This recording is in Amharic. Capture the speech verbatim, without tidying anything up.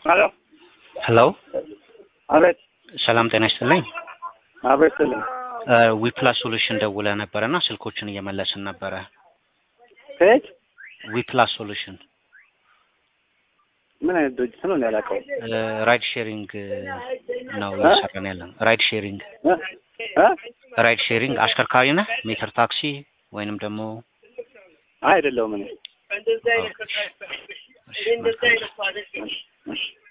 ሄሎ ሄሎ አቤት ሰላም ጤና ይስጥልኝ። አቤት ሰላም ዊፕላስ ሶሉሽን ደውለህ ነበርና ስልኮችን እየመለስን ነበረ። ከየት? ዊፕላስ ሶሉሽን ምን አይነት ድርጅት ነው ያላቀው? ራይድ ሼሪንግ ነው እየሰራን ያለን። ራይድ ሼሪንግ እ ራይድ ሼሪንግ አሽከርካሪ ነህ? ሜትር ታክሲ ወይንም ደግሞ አይደለም እኔ እሺ መልካም